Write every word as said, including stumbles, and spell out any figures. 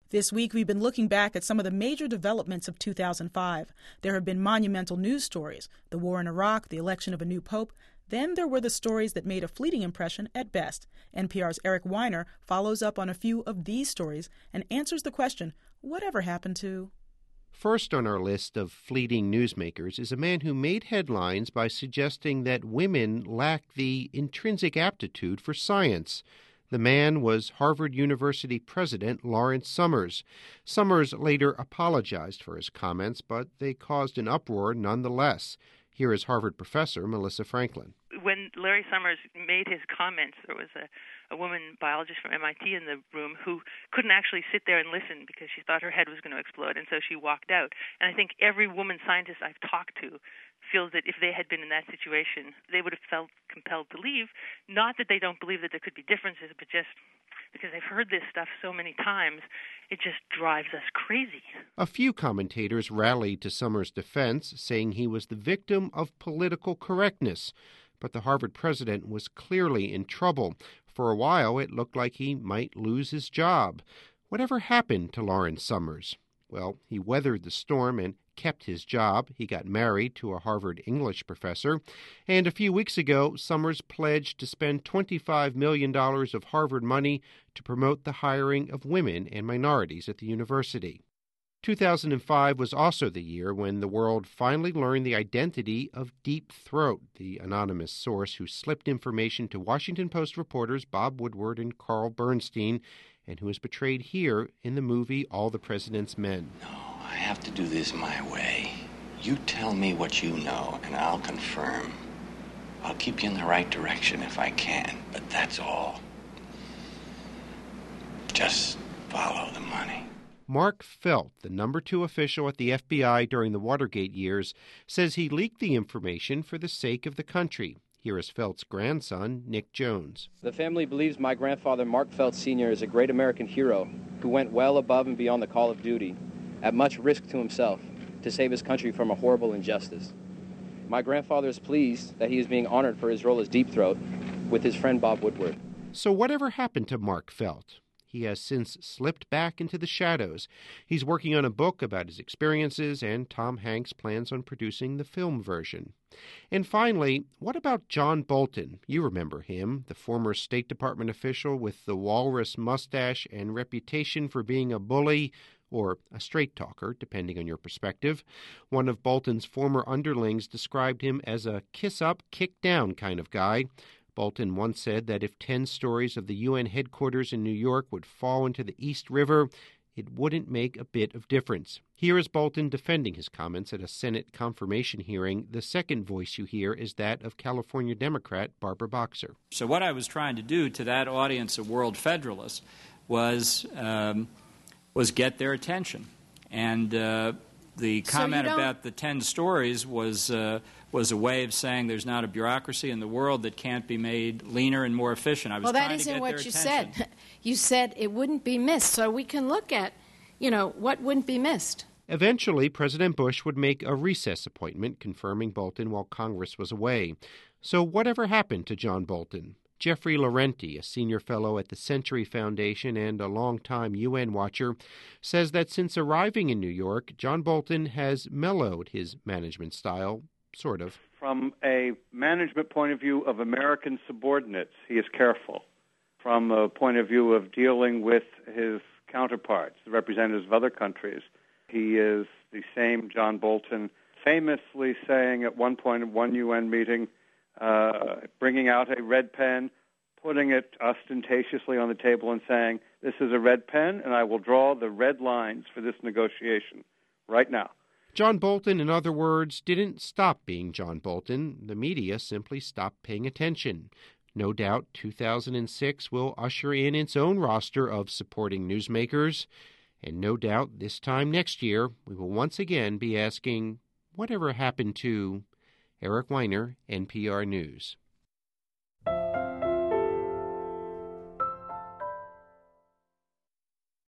This week, we've been looking back at some of the major developments of two thousand five. There have been monumental news stories, the war in Iraq, the election of a new pope. Then there were the stories that made a fleeting impression at best. N P R's Eric Weiner follows up on a few of these stories and answers the question, whatever happened to... First on our list of fleeting newsmakers is a man who made headlines by suggesting that women lack the intrinsic aptitude for science. The man was Harvard University president Lawrence Summers. Summers later apologized for his comments, but they caused an uproar nonetheless. Here is Harvard professor Melissa Franklin. When Larry Summers made his comments, there was a, a woman biologist from M I T in the room who couldn't actually sit there and listen because she thought her head was going to explode, and so she walked out. And I think every woman scientist I've talked to feels that if they had been in that situation, they would have felt compelled to leave. Not that they don't believe that there could be differences, but just because they've heard this stuff so many times, it just drives us crazy. A few commentators rallied to Summers' defense, saying he was the victim of political correctness. But the Harvard president was clearly in trouble. For a while, it looked like he might lose his job. Whatever happened to Lawrence Summers? Well, he weathered the storm and kept his job. He got married to a Harvard English professor. And a few weeks ago, Summers pledged to spend twenty-five million dollars of Harvard money to promote the hiring of women and minorities at the university. two thousand five was also the year when the world finally learned the identity of Deep Throat, the anonymous source who slipped information to Washington Post reporters Bob Woodward and Carl Bernstein, and who was portrayed here in the movie All the President's Men. No, I have to do this my way. You tell me what you know, and I'll confirm. I'll keep you in the right direction if I can, but that's all. Just follow the money. Mark Felt, the number two official at the F B I during the Watergate years, says he leaked the information for the sake of the country. Here is Felt's grandson, Nick Jones. The family believes my grandfather, Mark Felt Senior, is a great American hero who went well above and beyond the call of duty, at much risk to himself, to save his country from a horrible injustice. My grandfather is pleased that he is being honored for his role as Deep Throat with his friend Bob Woodward. So whatever happened to Mark Felt? He has since slipped back into the shadows. He's working on a book about his experiences, and Tom Hanks plans on producing the film version. And finally, what about John Bolton? You remember him, the former State Department official with the walrus mustache and reputation for being a bully or a straight talker, depending on your perspective. One of Bolton's former underlings described him as a kiss-up, kick-down kind of guy. Bolton once said that if ten stories of the U N headquarters in New York would fall into the East River, it wouldn't make a bit of difference. Here is Bolton defending his comments at a Senate confirmation hearing. The second voice you hear is that of California Democrat Barbara Boxer. So what I was trying to do to that audience of World Federalists was um, was get their attention. And uh, the comment so about the ten stories was uh, was a way of saying there's not a bureaucracy in the world that can't be made leaner and more efficient. I was well, trying that to isn't get what their you attention. said. You said it wouldn't be missed. So we can look at, you know, what wouldn't be missed. Eventually, President Bush would make a recess appointment confirming Bolton while Congress was away. So whatever happened to John Bolton? Jeffrey Laurenti, a senior fellow at the Century Foundation and a longtime U N watcher, says that since arriving in New York, John Bolton has mellowed his management style, sort of. From a management point of view of American subordinates, he is careful. From a point of view of dealing with his counterparts, the representatives of other countries, he is the same John Bolton, famously saying at one point at one U N meeting, Uh, bringing out a red pen, putting it ostentatiously on the table and saying, this is a red pen, and I will draw the red lines for this negotiation right now. John Bolton, in other words, didn't stop being John Bolton. The media simply stopped paying attention. No doubt two thousand six will usher in its own roster of supporting newsmakers. And no doubt this time next year, we will once again be asking, whatever happened to... Eric Weiner, N P R News.